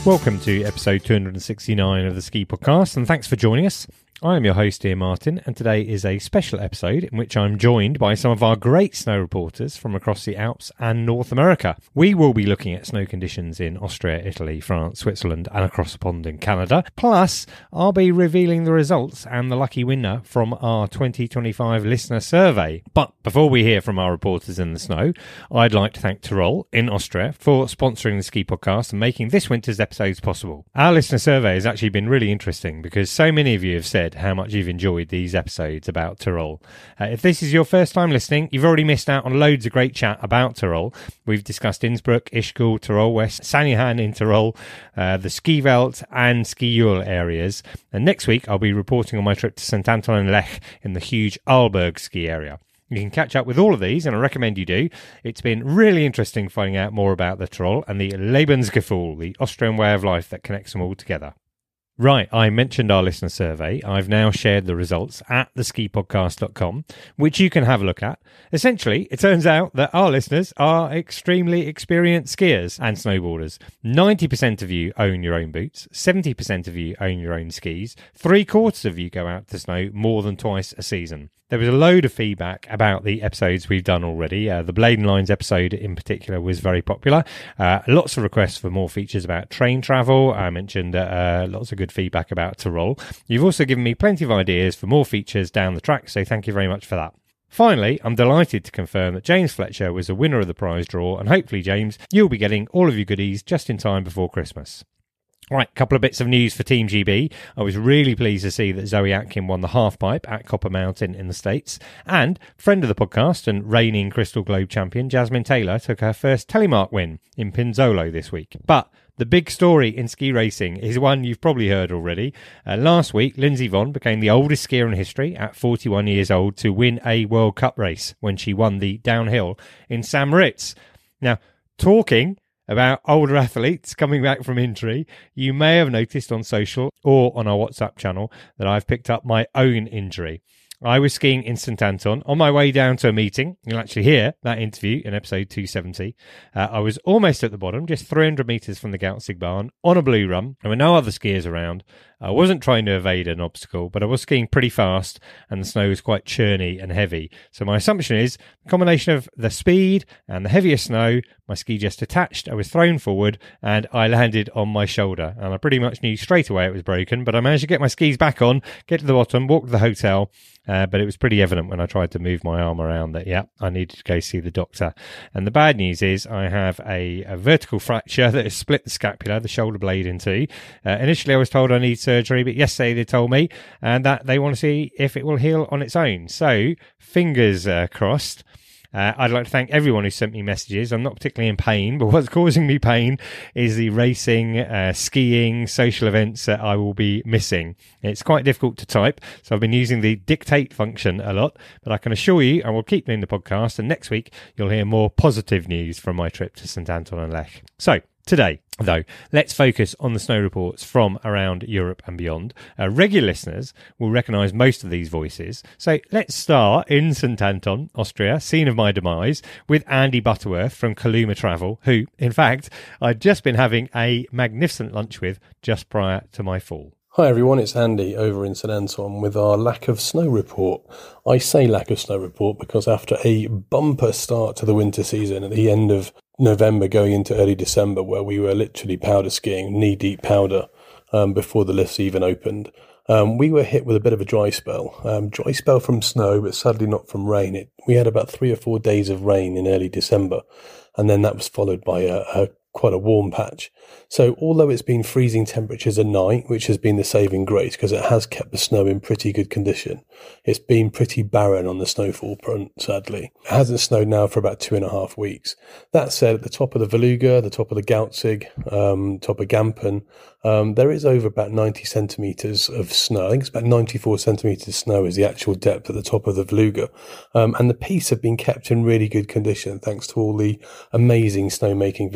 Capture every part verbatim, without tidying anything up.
Welcome to episode two hundred sixty-nine of the Ski Podcast, and thanks for joining us. I am your host, Ian Martin, and today is a special episode in which I'm joined by some of our great snow reporters from across the Alps and North America. We will be looking at snow conditions in Austria, Italy, France, Switzerland, and across the pond in Canada. Plus, I'll be revealing the results and the lucky winner from our twenty twenty-five listener survey. But before we hear from our reporters in the snow, I'd like to thank Tyrol in Austria for sponsoring the Ski Podcast and making this winter's episodes possible. Our listener survey has actually been really interesting because so many of you have said how much you've enjoyed these episodes about Tyrol. Uh, if this is your first time listening, you've already missed out on loads of great chat about Tyrol. We've discussed Innsbruck, Ischgl, Tyrol West, Sanyhan in Tyrol, uh, the Ski Welt and Ski Ural areas. And next week, I'll be reporting on my trip to Saint Anton and Lech in the huge Arlberg ski area. You can catch up with all of these, and I recommend you do. It's been really interesting finding out more about the Tyrol and the Lebensgefühl, the Austrian way of life that connects them all together. Right, I mentioned our listener survey. I've now shared the results at the ski podcast dot com, which you can have a look at. Essentially, it turns out that our listeners are extremely experienced skiers and snowboarders. ninety percent of you own your own boots, seventy percent of you own your own skis, three quarters of you go out to snow more than twice a season. There was a load of feedback about the episodes we've done already. Uh, the Bladen Lines episode in particular was very popular. Uh, lots of requests for more features about train travel. I mentioned uh, lots of good feedback about Tyrol. You've also given me plenty of ideas for more features down the track, so thank you very much for that. Finally, I'm delighted to confirm that James Fletcher was the winner of the prize draw, and hopefully, James, you'll be getting all of your goodies just in time before Christmas. Right, a couple of bits of news for Team G B. I was really pleased to see that Zoe Atkin won the halfpipe at Copper Mountain in the States. And friend of the podcast and reigning Crystal Globe champion Jasmine Taylor took her first telemark win in Pinzolo this week. But the big story in ski racing is one you've probably heard already. Uh, last week, Lindsey Vonn became the oldest skier in history at forty-one years old to win a World Cup race when she won the downhill in St. Moritz. Now, talking about older athletes coming back from injury, you may have noticed on social or on our WhatsApp channel that I've picked up my own injury. I was skiing in Saint Anton on my way down to a meeting. You'll actually hear that interview in episode two seventy. Uh, I was almost at the bottom, just three hundred metres from the Gautzig-Bahn, on a blue run. There were no other skiers around. I wasn't trying to evade an obstacle, but I was skiing pretty fast and the snow was quite churny and heavy. So my assumption is a combination of the speed and the heavier snow, my ski just detached, I was thrown forward and I landed on my shoulder. And I pretty much knew straight away it was broken, but I managed to get my skis back on, get to the bottom, walk to the hotel. Uh, but it was pretty evident when I tried to move my arm around that, yeah, I needed to go see the doctor. And the bad news is I have a, a vertical fracture that has split the scapula, the shoulder blade in two. Uh, initially, I was told I need surgery, but yesterday they told me and that they want to see if it will heal on its own. So, fingers uh, crossed. Uh, I'd like to thank everyone who sent me messages. I'm not particularly in pain, but what's causing me pain is the racing, uh, skiing, social events that I will be missing. It's quite difficult to type, so I've been using the dictate function a lot, but I can assure you I will keep doing the podcast, and next week you'll hear more positive news from my trip to Saint Anton and Lech. So, today, though, let's focus on the snow reports from around Europe and beyond. Uh, regular listeners will recognise most of these voices. So let's start in Saint Anton, Austria, scene of my demise, with Andy Butterworth from Kaluma Travel, who, in fact, I'd just been having a magnificent lunch with just prior to my fall. Hi everyone, it's Andy over in Saint Anton with our lack of snow report. I say lack of snow report because after a bumper start to the winter season at the end of November going into early December, where we were literally powder skiing, knee-deep powder, um, before the lifts even opened, um, we were hit with a bit of a dry spell. Um, dry spell from snow, but sadly not from rain. It, we had about three or four days of rain in early December, and then that was followed by a, a quite a warm patch. So although it's been freezing temperatures at night, which has been the saving grace because it has kept the snow in pretty good condition, it's been pretty barren on the snowfall front, sadly. It hasn't snowed now for about two and a half weeks. That said, at the top of the Veluga, the top of the Gautzig, um, top of Gampen, um, there is over about ninety centimetres of snow. I think it's about ninety-four centimetres of snow is the actual depth at the top of the Veluga. Um, and the piste have been kept in really good condition thanks to all the amazing snowmaking facilities.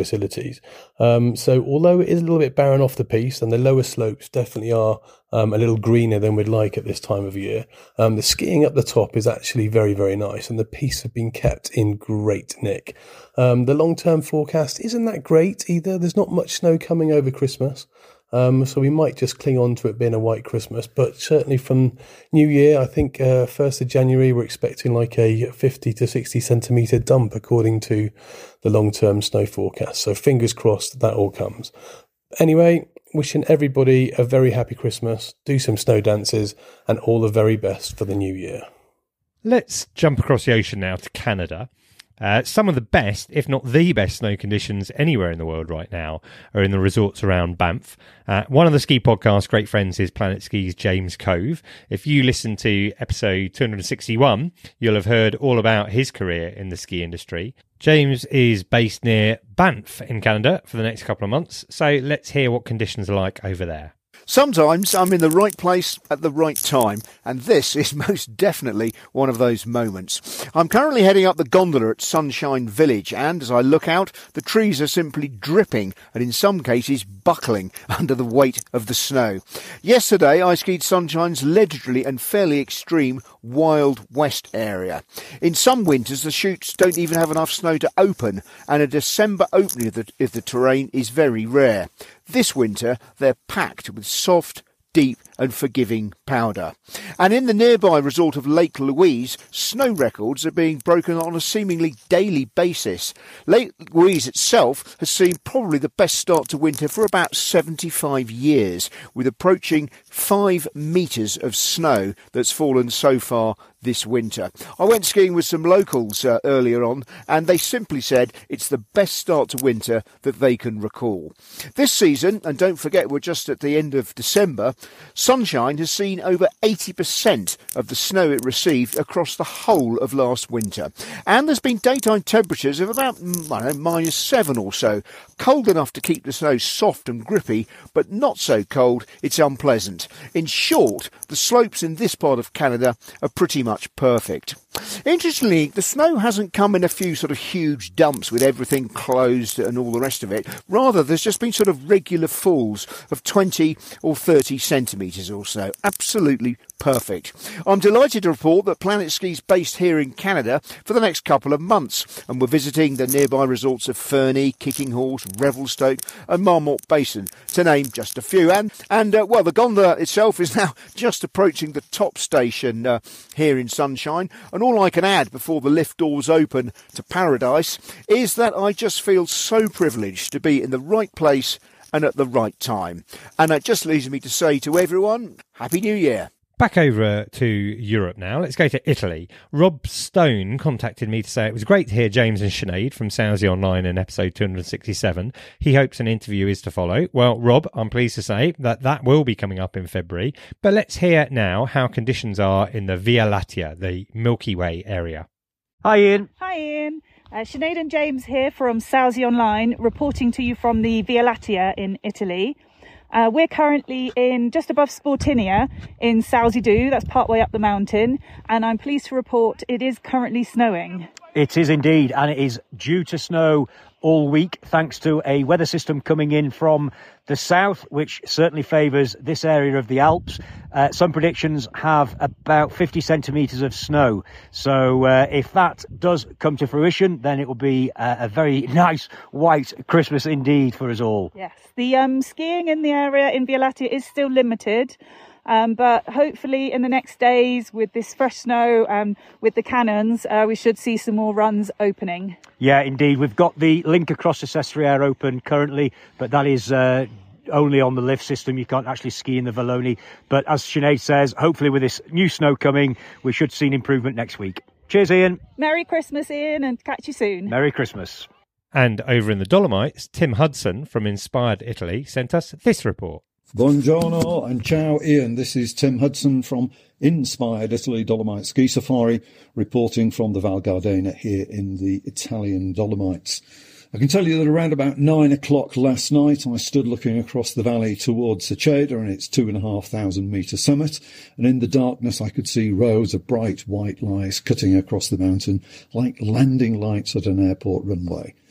days. Um, so although it is a little bit barren off the piste, and the lower slopes definitely are um, a little greener than we'd like at this time of year, um, the skiing up the top is actually very, very nice, and the pistes have been kept in great nick. Um, the long-term forecast isn't that great either. There's not much snow coming over Christmas. Um, so we might just cling on to it being a white Christmas, but certainly from New Year, I think uh, first of January, we're expecting like a fifty to sixty centimetre dump according to the long-term snow forecast. So fingers crossed that all comes. Anyway, wishing everybody a very happy Christmas, do some snow dances, and all the very best for the new year. Let's jump across the ocean now to Canada. Uh, some of the best, if not the best, snow conditions anywhere in the world right now are in the resorts around Banff. Uh, one of the ski podcasts, great friends, is Planet Ski's James Cove. If you listen to episode two hundred sixty-one, you'll have heard all about his career in the ski industry. James is based near Banff in Canada for the next couple of months, so let's hear what conditions are like over there. Sometimes I'm in the right place at the right time, and this is most definitely one of those moments. I'm currently heading up the gondola at Sunshine Village, and as I look out, the trees are simply dripping and in some cases buckling under the weight of the snow. Yesterday I skied Sunshine's legendary and fairly extreme Wild West area. In some winters the chutes don't even have enough snow to open, and a December opening of the, of the terrain is very rare. This winter, they're packed with soft, deep and forgiving powder. And in the nearby resort of Lake Louise, snow records are being broken on a seemingly daily basis. Lake Louise itself has seen probably the best start to winter for about seventy-five years, with approaching five metres of snow that's fallen so far this winter. I went skiing with some locals uh, earlier on, and they simply said it's the best start to winter that they can recall. This season, and don't forget we're just at the end of December, Sunshine has seen over eighty percent of the snow it received across the whole of last winter. And there's been daytime temperatures of about, I don't know, minus seven or so. Cold enough to keep the snow soft and grippy, but not so cold it's unpleasant. In short, the slopes in this part of Canada are pretty much perfect. Interestingly, the snow hasn't come in a few sort of huge dumps with everything closed and all the rest of it. Rather, there's just been sort of regular falls of twenty or thirty centimetres or so. Absolutely perfect. I'm delighted to report that Planet Ski's based here in Canada for the next couple of months, and we're visiting the nearby resorts of Fernie, Kicking Horse, Revelstoke and Marmot Basin, to name just a few. And, and uh, well, the gondola itself is now just approaching the top station uh, here in Sunshine, and all I can add before the lift doors open to paradise is that I just feel so privileged to be in the right place and at the right time. And that just leaves me to say to everyone, Happy New Year. Back over to Europe now. Let's go to Italy. Rob Stone contacted me to say it was great to hear James and Sinead from Sousy Online in episode two hundred sixty-seven. He hopes an interview is to follow. Well, Rob, I'm pleased to say that that will be coming up in February. But let's hear now how conditions are in the Via Lattea, the Milky Way area. Hi, Ian. Hi, Ian. Uh, Sinead and James here from Sousy Online, reporting to you from the Via Lattea in Italy. Uh, we're currently in just above Sportinia in Sousy Dhu, that's part way up the mountain, and I'm pleased to report it is currently snowing. It is indeed, and it is due to snow all week thanks to a weather system coming in from the south, which certainly favours this area of the Alps. Uh, some predictions have about fifty centimetres of snow. So uh, if that does come to fruition, then it will be a, a very nice white Christmas indeed for us all. Yes, the um, skiing in the area in Via Lattea is still limited. Um, but hopefully in the next days with this fresh snow and with the cannons, uh, we should see some more runs opening. Yeah, indeed. We've got the link across the Sestriere open currently, but that is uh, only on the lift system. You can't actually ski in the Valloni. But as Sinead says, hopefully with this new snow coming, we should see an improvement next week. Cheers, Ian. Merry Christmas, Ian, and catch you soon. Merry Christmas. And over in the Dolomites, Tim Hudson from Inspired Italy sent us this report. Buongiorno and ciao, Ian. This is Tim Hudson from Inspired Italy Dolomite Ski Safari, reporting from the Val Gardena here in the Italian Dolomites. I can tell you that around about nine o'clock last night, I stood looking across the valley towards Seceda and its two and a half thousand metre summit, and in the darkness I could see rows of bright white lights cutting across the mountain like landing lights at an airport runway.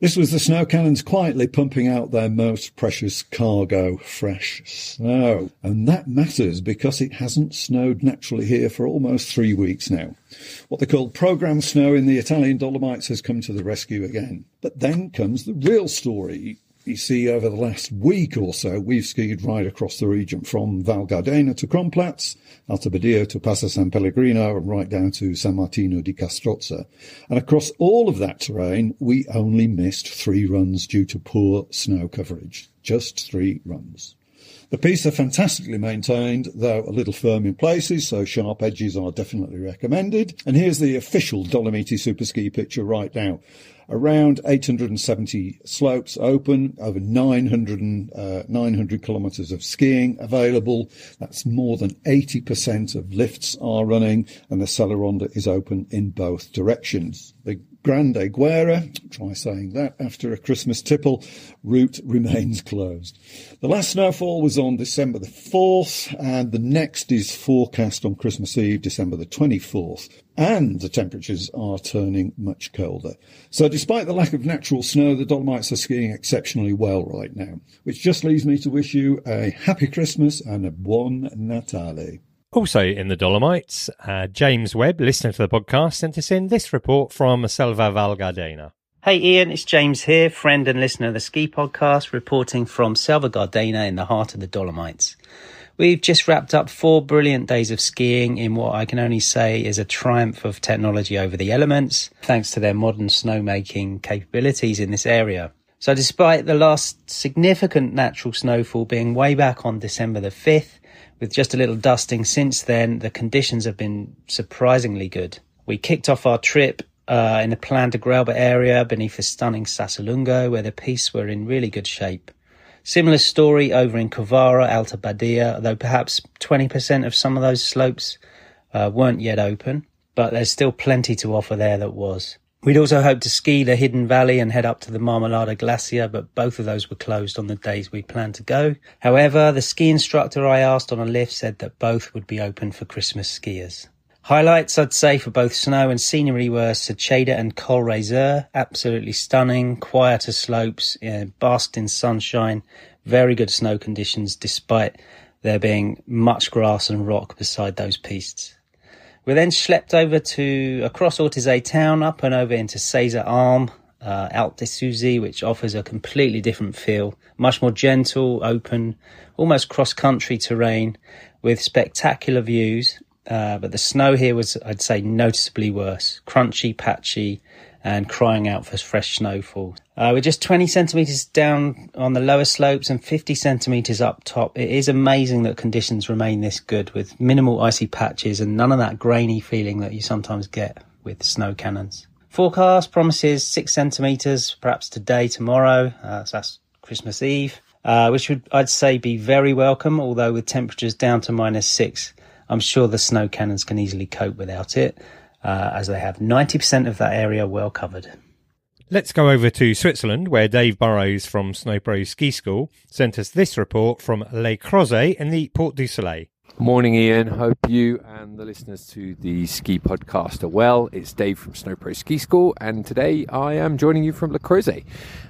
This was the snow cannons quietly pumping out their most precious cargo, fresh snow. And that matters because it hasn't snowed naturally here for almost three weeks now. What they call programmed snow in the Italian Dolomites has come to the rescue again. But then comes the real story. You see, over the last week or so, we've skied right across the region from Val Gardena to Kronplatz, Alto Badia to Passo San Pellegrino, and right down to San Martino di Castrozza. And across all of that terrain, we only missed three runs due to poor snow coverage. Just three runs. The pistes are fantastically maintained, though a little firm in places, so sharp edges are definitely recommended. And here's the official Dolomiti Superski picture right now. Around eight hundred seventy slopes open, over nine hundred, uh, nine hundred kilometres of skiing available. That's more than eighty percent of lifts are running, and the Sella Ronda is open in both directions. The Grande Guerra, try saying that after a Christmas tipple, route remains closed. The last snowfall was on December the fourth, and the next is forecast on Christmas Eve, December the twenty-fourth. And the temperatures are turning much colder. So despite the lack of natural snow, the Dolomites are skiing exceptionally well right now, which just leaves me to wish you a happy Christmas and a buon Natale. Also in the Dolomites, uh, James Webb, listener to the podcast, sent us in this report from Selva Val Gardena. Hey Ian, it's James here, friend and listener of the Ski Podcast, reporting from Selva Gardena in the heart of the Dolomites. We've just wrapped up four brilliant days of skiing in what I can only say is a triumph of technology over the elements, thanks to their modern snowmaking capabilities in this area. So despite the last significant natural snowfall being way back on December the fifth, with just a little dusting since then, the conditions have been surprisingly good. We kicked off our trip uh, in the Plan de Grauba area beneath the stunning Sassalungo, where the pistes were in really good shape. Similar story over in Covara, Alta Badia, though perhaps twenty percent of some of those slopes uh, weren't yet open, but there's still plenty to offer there that was. We'd also hoped to ski the Hidden Valley and head up to the Marmolada Glacier, but both of those were closed on the days we planned to go. However, the ski instructor I asked on a lift said that both would be open for Christmas skiers. Highlights, I'd say, for both snow and scenery were Secheda and Col Razor. Absolutely stunning, quieter slopes, you know, basked in sunshine, very good snow conditions despite there being much grass and rock beside those pistes. We then schlepped over to across Ortisei town, up and over into Cesar Alm, uh, Alpe de Suzy, which offers a completely different feel, much more gentle, open, almost cross-country terrain with spectacular views. Uh, but the snow here was, I'd say, noticeably worse. Crunchy, patchy, and crying out for fresh snowfall. Uh, we're just twenty centimetres down on the lower slopes and fifty centimetres up top. It is amazing that conditions remain this good with minimal icy patches and none of that grainy feeling that you sometimes get with snow cannons. Forecast promises six centimetres, perhaps today, tomorrow. Uh, so that's Christmas Eve, uh, which would, I'd say, be very welcome, although with temperatures down to minus six, I'm sure the snow cannons can easily cope without it, uh, as they have ninety percent of that area well covered. Let's go over to Switzerland, where Dave Burrows from Snowpro Ski School sent us this report from Les Crozets in the Porte du Soleil. Morning, Ian. Hope you and the listeners to the Ski Podcast are well. It's Dave from Snowpro Ski School, and today I am joining you from Les Crozets.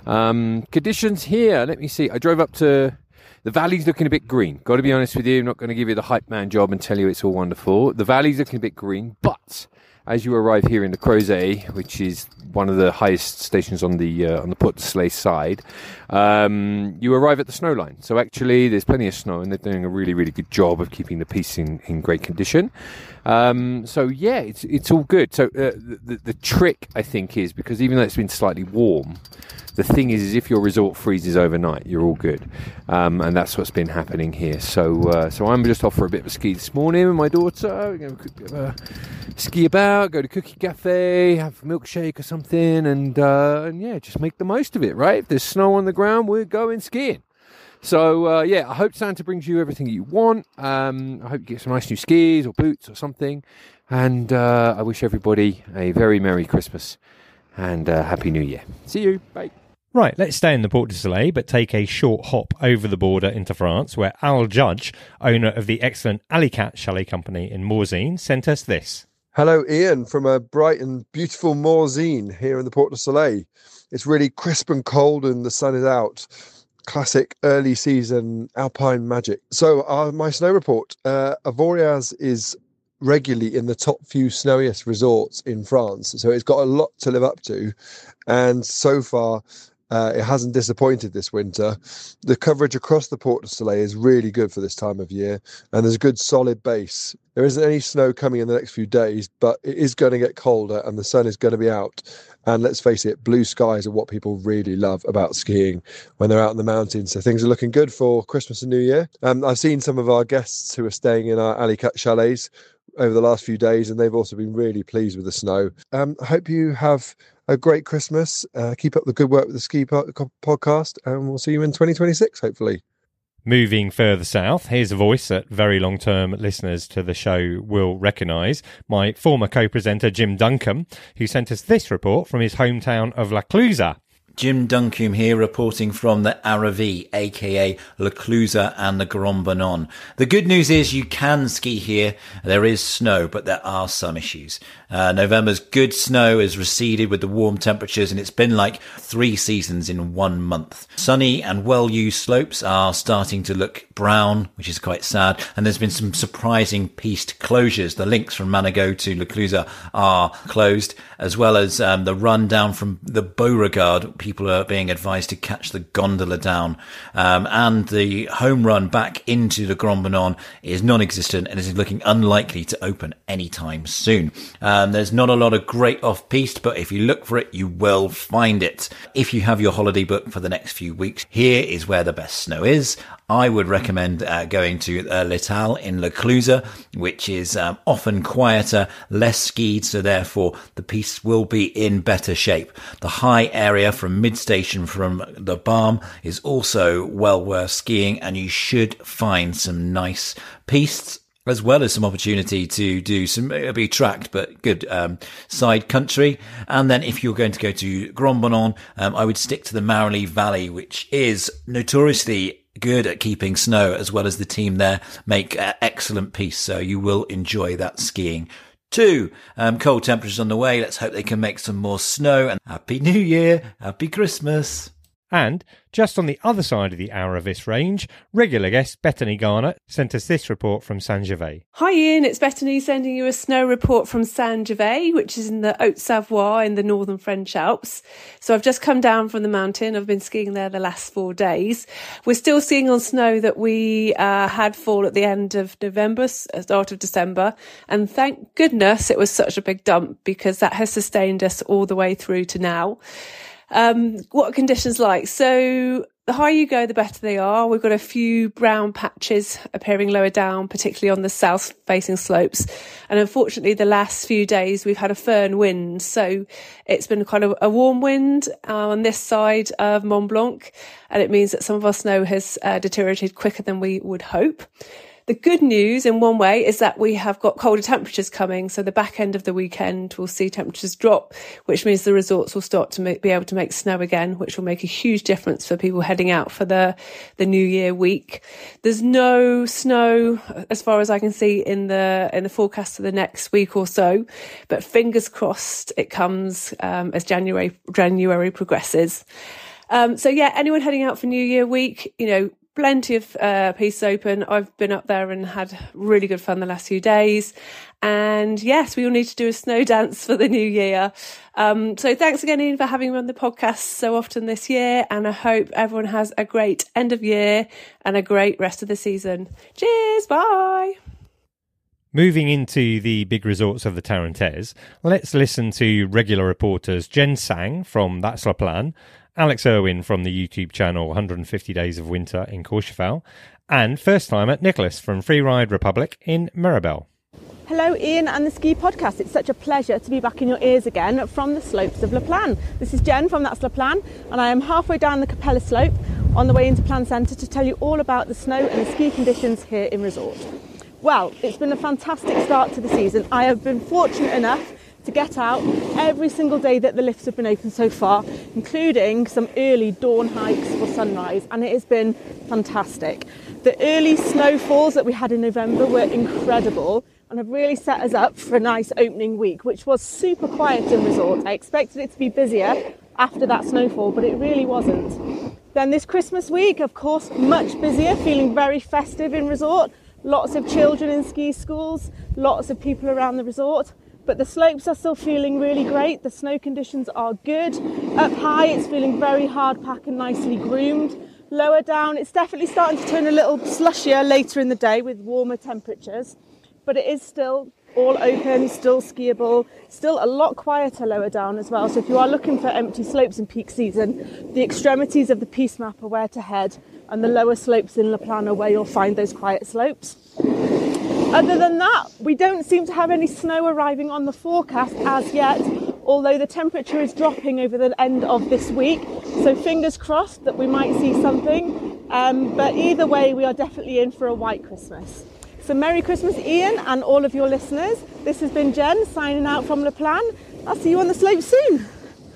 Um, conditions here, let me see. I drove up to... The valley's looking a bit green. Got to be honest with you, I'm not going to give you the hype man job and tell you it's all wonderful. The valley's looking a bit green, but as you arrive here in the Crozet, which is one of the highest stations on the uh, on the Porte du Soleil side, um, you arrive at the snow line. So actually, there's plenty of snow, and they're doing a really, really good job of keeping the piste in, in great condition. Um, so yeah, it's it's all good. So uh, the the trick, I think, is because even though it's been slightly warm, the thing is, is if your resort freezes overnight, you're all good. Um, and that's what's been happening here. So uh, so I'm just off for a bit of a ski this morning with my daughter. We're going to uh, ski about, go to Cookie Cafe, have a milkshake or something, and, uh, and yeah, just make the most of it, right? If there's snow on the ground, we're going skiing. So, uh, yeah, I hope Santa brings you everything you want. Um, I hope you get some nice new skis or boots or something. And uh, I wish everybody a very Merry Christmas and uh, Happy New Year. See you. Bye. Right, let's stay in the Porte du Soleil, but take a short hop over the border into France, where Al Judge, owner of the excellent Alicat Chalet Company in Morzine, sent us this. Hello, Ian, from a bright and beautiful Morzine here in the Port du Soleil. It's really crisp and cold and the sun is out. Classic early season alpine magic. So uh, my snow report, uh, Avoriaz is regularly in the top few snowiest resorts in France. So it's got a lot to live up to. And so far, Uh, it hasn't disappointed this winter. The coverage across the Port du Soleil is really good for this time of year, and there's a good solid base. There isn't any snow coming in the next few days, but it is going to get colder and the sun is going to be out. And let's face it, blue skies are what people really love about skiing when they're out in the mountains. So things are looking good for Christmas and New Year. Um, I've seen some of our guests who are staying in our Alley Cut chalets over the last few days, and they've also been really pleased with the snow. Um, I hope you have a great Christmas. Uh, keep up the good work with the Ski po- podcast, and we'll see you in twenty twenty-six, hopefully. Moving further south, here's a voice that very long-term listeners to the show will recognise, my former co-presenter Jim Duncombe, who sent us this report from his hometown of La Clusaz. Jim Duncombe here, reporting from the Aravis, aka La Clusaz and the Grand Banon. The good news is you can ski here. There is snow, but there are some issues. Uh, November's good snow has receded with the warm temperatures, and it's been like three seasons in one month. Sunny and well-used slopes are starting to look brown, which is quite sad, and there's been some surprising piste closures. The links from Manigot to La Clusaz are closed, as well as um, the run down from the Beauregard. People are being advised to catch the gondola down, um, and the home run back into the Grand Banon is non-existent and is looking unlikely to open anytime soon. Um, there's not a lot of great off-piste, but if you look for it, you will find it. If you have your holiday booked for the next few weeks, here is where the best snow is. I would recommend uh, going to uh, L'Étal in La Clusaz, which is um, often quieter, less skied, so therefore the piste will be in better shape. The high area from mid-station from the Barm is also well worth skiing, and you should find some nice pistes, as well as some opportunity to do some, it'll be tracked, but good um, side country. And then if you're going to go to Grand Banon, um, I would stick to the Marly Valley, which is notoriously good at keeping snow, as well as the team there make uh, excellent piste. So you will enjoy that skiing too. Um, cold temperatures on the way. Let's hope they can make some more snow. And Happy New Year. Happy Christmas. And just on the other side of the Aravis range, regular guest Bethany Garner sent us this report from Saint-Gervais. Hi Ian, it's Bethany sending you a snow report from Saint-Gervais, which is in the Haute-Savoie in the northern French Alps. So I've just come down from the mountain. I've been skiing there the last four days. We're still seeing on snow that we uh, had fall at the end of November, start of December. And thank goodness it was such a big dump, because that has sustained us all the way through to now. Um, what are conditions like? So the higher you go, the better they are. We've got a few brown patches appearing lower down, particularly on the south-facing slopes. And unfortunately, the last few days, we've had a firn wind. So it's been kind of a warm wind uh, on this side of Mont Blanc. And it means that some of our snow has uh, deteriorated quicker than we would hope. The good news in one way is that we have got colder temperatures coming. So the back end of the weekend, we'll see temperatures drop, which means the resorts will start to make, be able to make snow again, which will make a huge difference for people heading out for the, the New Year week. There's no snow, as far as I can see, in the, in the forecast for the next week or so, but fingers crossed it comes, um, as January, January progresses. Um, so yeah, anyone heading out for New Year week, you know, plenty of uh, pistes open. I've been up there and had really good fun the last few days. And yes, we all need to do a snow dance for the new year. Um, so thanks again, Ian, for having me on the podcast so often this year. And I hope everyone has a great end of year and a great rest of the season. Cheers, bye. Moving into the big resorts of the Tarentaise, let's listen to regular reporters Jen Sang from That's La Plan, Alex Irwin from the YouTube channel one hundred fifty Days of Winter in Courchevel, and first-timer Nicholas from Freeride Republic in Mirabel. Hello Ian and the Ski Podcast. It's such a pleasure to be back in your ears again from the slopes of La Plan. This is Jen from That's La Plan, and I am halfway down the Capella slope on the way into Plan Centre to tell you all about the snow and the ski conditions here in resort. Well, it's been a fantastic start to the season. I have been fortunate enough to get out every single day that the lifts have been open so far, including some early dawn hikes for sunrise, and it has been fantastic. The early snowfalls that we had in November were incredible and have really set us up for a nice opening week, which was super quiet in resort. I expected it to be busier after that snowfall, but it really wasn't. Then this Christmas week, of course, much busier, feeling very festive in resort. Lots of children in ski schools, lots of people around the resort. But the slopes are still feeling really great. The snow conditions are good. Up high, it's feeling very hard pack and nicely groomed. Lower down, it's definitely starting to turn a little slushier later in the day with warmer temperatures. But it is still all open, still skiable, still a lot quieter lower down as well. So if you are looking for empty slopes in peak season, the extremities of the piste map are where to head, and the lower slopes in La Plan are where you'll find those quiet slopes. Other than that, we don't seem to have any snow arriving on the forecast as yet, although the temperature is dropping over the end of this week. So fingers crossed that we might see something. Um, but either way, we are definitely in for a white Christmas. So Merry Christmas, Ian, and all of your listeners. This has been Jen signing out from La Plan. I'll see you on the slope soon.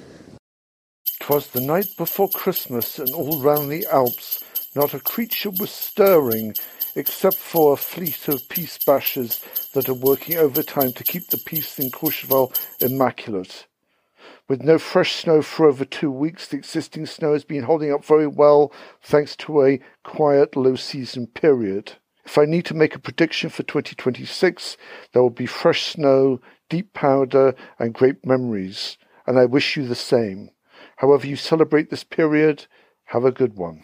'Twas the night before Christmas, and all round the Alps not a creature was stirring, except for a fleet of peace bashers that are working overtime to keep the peace in Courchevel immaculate. With no fresh snow for over two weeks, the existing snow has been holding up very well thanks to a quiet low-season period. If I need to make a prediction for twenty twenty-six, there will be fresh snow, deep powder, and great memories, and I wish you the same. However you celebrate this period, have a good one.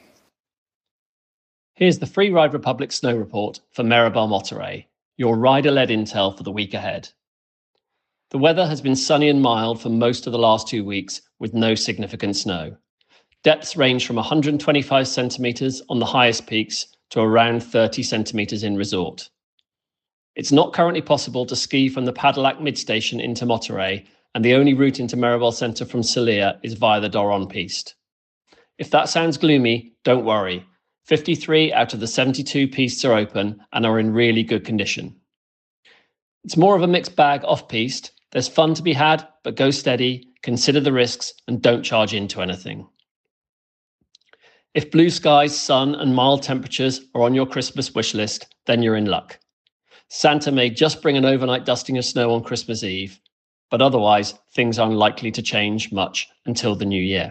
Here's the Free Ride Republic Snow Report for Meribel Motoré, your rider-led intel for the week ahead. The weather has been sunny and mild for most of the last two weeks with no significant snow. Depths range from one hundred twenty-five centimetres on the highest peaks to around thirty centimetres in resort. It's not currently possible to ski from the Padillac mid-station into Motoré, and the only route into Meribel Centre from Celia is via the Doron piste. If that sounds gloomy, don't worry. fifty-three out of the seventy-two pistes are open and are in really good condition. It's more of a mixed bag off-piste. There's fun to be had, but go steady, consider the risks, and don't charge into anything. If blue skies, sun, and mild temperatures are on your Christmas wish list, then you're in luck. Santa may just bring an overnight dusting of snow on Christmas Eve, but otherwise, things are unlikely to change much until the new year.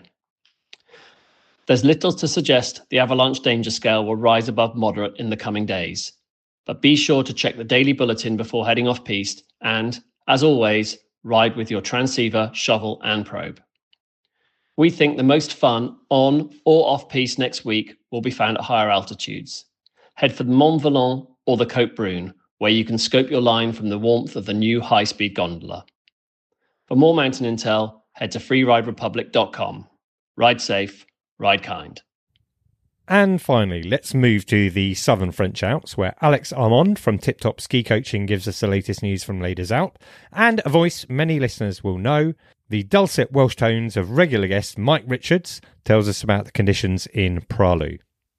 There's little to suggest the avalanche danger scale will rise above moderate in the coming days, but be sure to check the daily bulletin before heading off-piste and, as always, ride with your transceiver, shovel, and probe. We think the most fun on or off-piste next week will be found at higher altitudes. Head for the Mont Volant or the Côte Brune, where you can scope your line from the warmth of the new high-speed gondola. For more mountain intel, head to free ride republic dot com. Ride safe, ride kind. And finally, let's move to the southern French Alps, where Alex Armand from Tip Top Ski Coaching gives us the latest news from Les Deux Alpes, and a voice many listeners will know. The dulcet Welsh tones of regular guest Mike Richards tells us about the conditions in Pralou.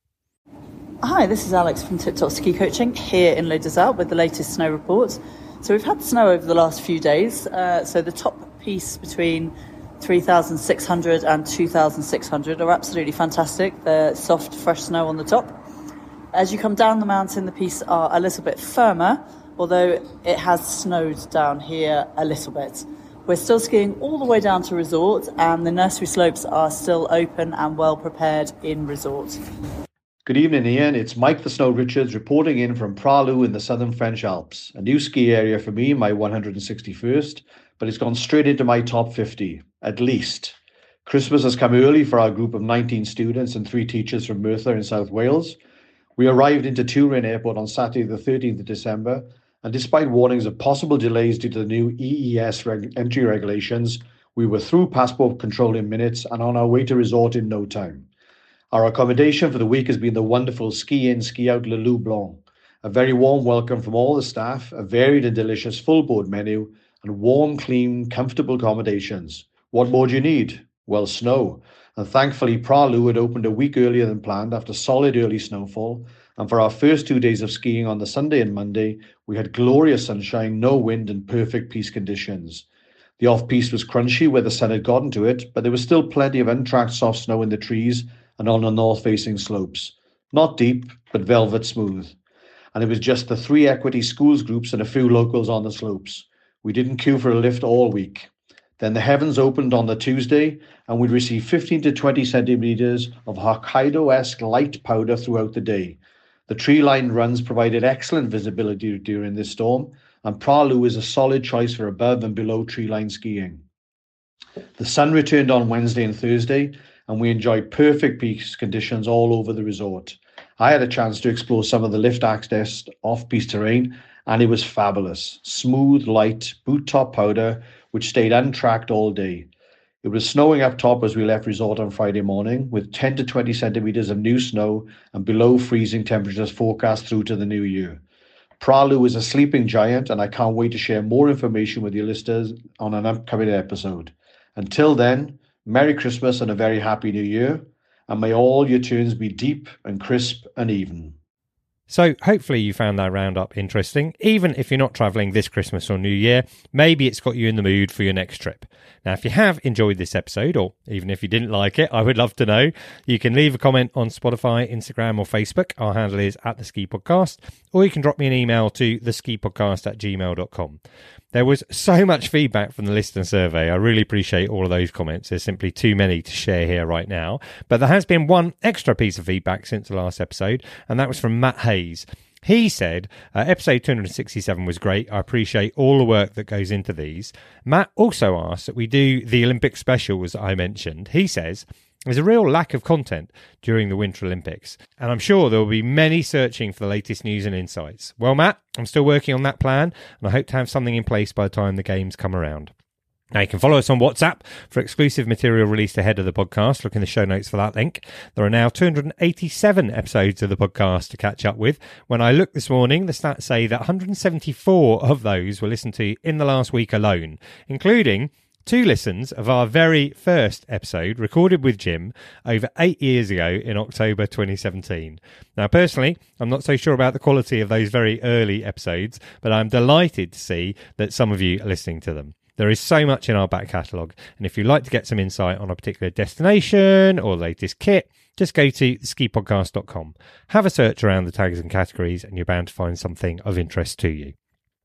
Hi, this is Alex from Tip Top Ski Coaching here in Les Deux Alpes with the latest snow reports. So we've had snow over the last few days. Uh, so the top piece between three thousand six hundred and two thousand six hundred are absolutely fantastic. They're soft, fresh snow on the top. As you come down the mountain, the pieces are a little bit firmer, although it has snowed down here a little bit. We're still skiing all the way down to resort, and the nursery slopes are still open and well prepared in resort. Good evening, Ian. It's Mike the Snow Richards reporting in from Pralou in the southern French Alps. A new ski area for me, my one hundred sixty-first, but it's gone straight into my top fifty, at least. Christmas has come early for our group of nineteen students and three teachers from Merthyr in South Wales. We arrived into Turin Airport on Saturday the thirteenth of December, and despite warnings of possible delays due to the new E E S reg- entry regulations, we were through passport control in minutes and on our way to resort in no time. Our accommodation for the week has been the wonderful Ski In, Ski Out Le Loup Blanc. A very warm welcome from all the staff, a varied and delicious full board menu, and warm, clean, comfortable accommodations. What more do you need? Well, snow. And thankfully, Pralou had opened a week earlier than planned after solid early snowfall. And for our first two days of skiing on the Sunday and Monday, we had glorious sunshine, no wind, and perfect piste conditions. The off-piste was crunchy where the sun had gotten to it, but there was still plenty of untracked soft snow in the trees and on the north-facing slopes. Not deep, but velvet smooth. And it was just the three equity schools groups and a few locals on the slopes. We didn't queue for a lift all week. Then the heavens opened on the Tuesday, and we'd receive fifteen to twenty centimetres of Hokkaido-esque light powder throughout the day. The tree-lined runs provided excellent visibility during this storm, and Pralu is a solid choice for above and below tree-line skiing. The sun returned on Wednesday and Thursday, and we enjoyed perfect piste conditions all over the resort. I had a chance to explore some of the lift access off-piste terrain, and it was fabulous. Smooth, light, boot-top powder, which stayed untracked all day. It was snowing up top as we left resort on Friday morning, with ten to twenty centimetres of new snow and below freezing temperatures forecast through to the new year. Pralu is a sleeping giant, and I can't wait to share more information with your listeners on an upcoming episode. Until then, Merry Christmas and a very Happy New Year, and may all your turns be deep and crisp and even. So hopefully you found that roundup interesting. Even if you're not travelling this Christmas or New Year, maybe it's got you in the mood for your next trip. Now, if you have enjoyed this episode, or even if you didn't like it, I would love to know. You can leave a comment on Spotify, Instagram or Facebook. Our handle is at The Ski Podcast, or you can drop me an email to the ski podcast at gmail dot com. There was so much feedback from the listener survey. I really appreciate all of those comments. There's simply too many to share here right now. But there has been one extra piece of feedback since the last episode, and that was from Matt Hayes. He said, uh, episode two hundred sixty-seven was great. I appreciate all the work that goes into these. Matt also asked that we do the Olympic specials I mentioned. He says, there's a real lack of content during the Winter Olympics, and I'm sure there will be many searching for the latest news and insights. Well, Matt, I'm still working on that plan, and I hope to have something in place by the time the games come around. Now, you can follow us on WhatsApp for exclusive material released ahead of the podcast. Look in the show notes for that link. There are now two hundred eighty-seven episodes of the podcast to catch up with. When I looked this morning, the stats say that one hundred seventy-four of those were listened to in the last week alone, including two listens of our very first episode recorded with Jim over eight years ago in October twenty seventeen. Now, personally, I'm not so sure about the quality of those very early episodes, but I'm delighted to see that some of you are listening to them. There is so much in our back catalogue, and if you'd like to get some insight on a particular destination or latest kit, just go to the ski podcast dot com. Have a search around the tags and categories, and you're bound to find something of interest to you.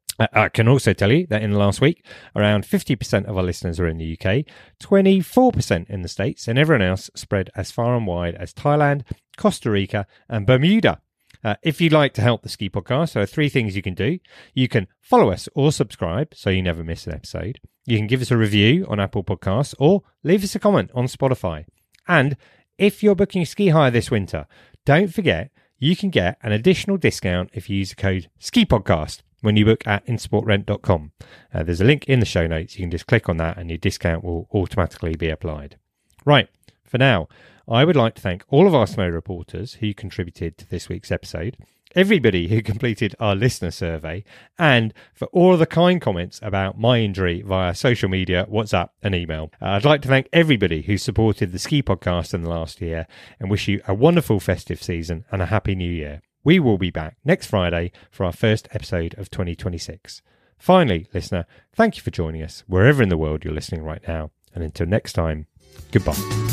I can also tell you that in the last week, around fifty percent of our listeners are in the U K, twenty-four percent in the States, and everyone else spread as far and wide as Thailand, Costa Rica, and Bermuda. Uh, if you'd like to help the Ski Podcast, there are three things you can do. You can follow us or subscribe so you never miss an episode. You can give us a review on Apple Podcasts or leave us a comment on Spotify. And if you're booking a ski hire this winter, don't forget you can get an additional discount if you use the code SKIPODCAST when you book at insport rent dot com. Uh, there's a link in the show notes. You can just click on that and your discount will automatically be applied. Right, for now, I would like to thank all of our snow reporters who contributed to this week's episode, everybody who completed our listener survey, and for all of the kind comments about my injury via social media, WhatsApp and email. Uh, I'd like to thank everybody who supported the Ski Podcast in the last year and wish you a wonderful festive season and a happy new year. We will be back next Friday for our first episode of twenty twenty-six. Finally, listener, thank you for joining us wherever in the world you're listening right now. And until next time, goodbye.